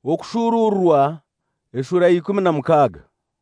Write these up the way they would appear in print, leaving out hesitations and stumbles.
Okushururwa eshura 16.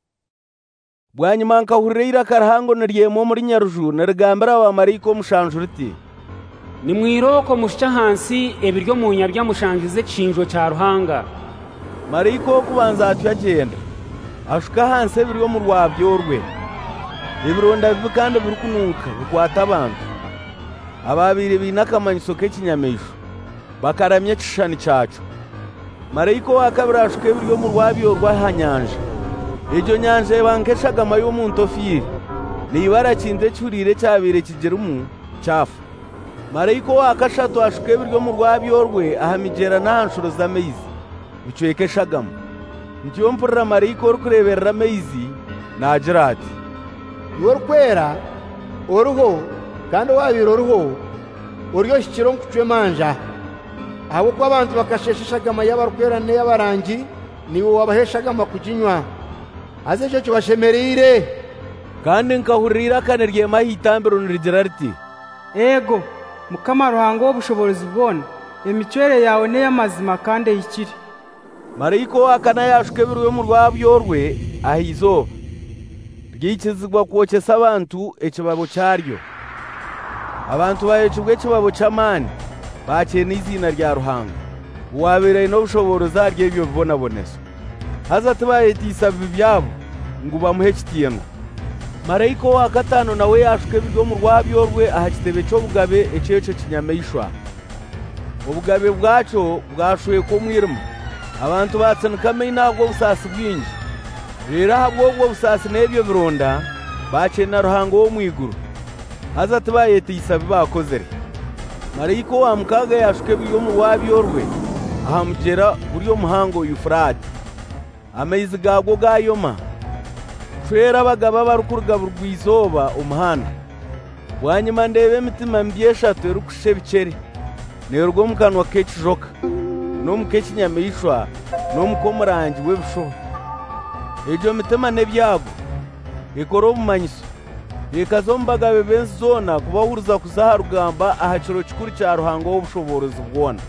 Bwanyuma nkahurira iraka ruhango niryemo muri Nyaruju nirigambira abamarayika omushanju riti, nimwiroko mushya hansi ebiryo mu nyabya mushangize kishinjo cya ruhanga. Marayika okubanza atuyagenda ashuka hansi ebiryo mu rwabyo rwe, ebironda bibi kandi birukunuka bikwata abantu. Ababiri bina akamanyiso k'ekinyamisho bakaramya ekishishani cyacu. Marayika wa kabiri ashuka ebiryo mu rwabyo rw'ahanyanja, iryo nyanja eba nk'eshagama y'omuntu ofiire, niibara kintu ekihuriire kyabaire kigirumu kyafa. Marayika wa kashatu ashuka ebiryo mu rwabyo rwe aha migyera n'aha nshuro z'amaizi bicweka eshagama. Ntyo mpurira marayika orikureeberera amaizi naagira ati, iwe orikwera oriho kandi owaabire oriho oryohikire nkucwe manja, ahabw'okuba abantu bakashesha eshagama y'abarikwera n'ey'abarangi, niwe wabaha eshagama kuginywa, haza ekyo kibashemereire. Kandi nkahurira iraka niryema ah'itambiro nirigira riti, ego Mukama Ruhanga w'obushobozi bwona, emicwere yawe n'ey'amazima kandi eyikire. Marayika wa kane yashuka ebiryo mu rwabyo rwe ah'izooba ryikizibwa kwokyesa abantu ekibabo kyaryo. Abantu bayekibwa ekibabo ky'amaani bakyena izina rya Ruhanga, uwabeire n'obushobozi arya ebyo bibonabonezo, haza tibayetiisa bibi byabo ngu bamuhe ekitiinwa. Marayika wa gatano nawe yashuka ebiryo mu rwabyo rwe aha kitebe ky'obugabe eky'ekyo kinyamaishwa. Obugabe bwakyo bwashweka omwirima, abantu batsinika amaino ahabw'obusaasi bwingi. Rero ahabw'obwo obusaasi n'ebyo bironda bakyena Ruhanga w'omwiguru, haza tibayetiisa bibakozere. Marayika wa mukaaga yashuka ebiryo mu rwabyo rwe aha mugyera guri omuhango Yufurate, amaizi gagwo gayoma, shwera abagabo abarikuruga burw'izooba omuhanda. Bwanyuma ndeeba emitima mibi eshatu erikusha ebikere, neeruga omu kanwa k'ekijoka n'omu k'ekinyamaishwa n'omu k'omurangi w'ebishuba. Egyo mitima n'ebyago ekora obumanyiso, ekaza omu bagabe b'ensi zoona kubahuriza kuza aha rugamba aha kiro kikuru kya Ruhanga w'obushobozi bwona.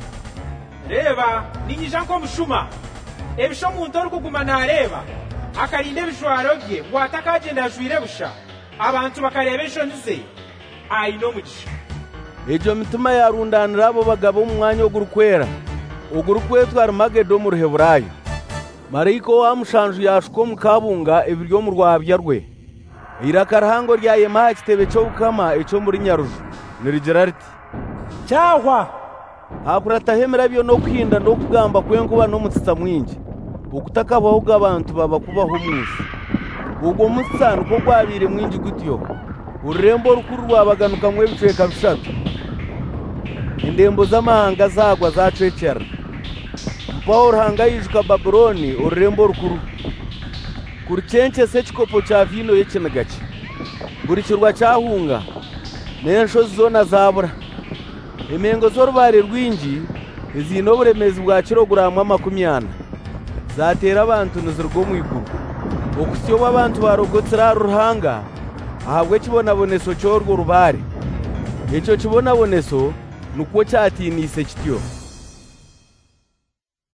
Reba ninyija nk'omushuma, ebisho omuntu orikuguma naareeba akarinda ebijwaro bye ngu atakagenda ajwire busha, abantu bakareeba enshoni ze, aine omugisha. Egyo mitima yarundanira abo bagabo omu mwanya ogurikwera ogurikwetwa Arumagedo omu Ruheburayo. Marayika wa mushanju yashuka omu kabunga ebiryo mu rwabya rwe. Iraka ruhango ryayema aha kitebe ky'obukama eky'omuri Nyaruju nirigira riti, Cyahwa hakurataho emirabyo n'okuhinda n'okugamba kw'enkuba n'omutsitsa mwingi, okutakabaho g'abantu babakubaho omunsi. Ogwo omutsitsa nikwo gwabaire mwingi gutyo, orurembo orukuru rwabaganukamu ebicweka bishatu. Endembo z'amahanga zagwa zacwekyerera, mpaho Ruhanga yijuka Babuloni orurembo rukuru, kurucenkyesa ekikopo kya vino y'ekiniga kye. Buri kirwa kyahunga n'enshozi zoona zabura. Emengo z'orubaare rwingi eziine oburemezi bwa kiroguramu 40 zateera abantu niziruga omu iguru. Okusya obu abantu barogotsire aha Ruhanga ahabw'ekibonaboneso ky'orwo rubaare. Ekyo kibonaboneso nikwo kyatiiniise kityo.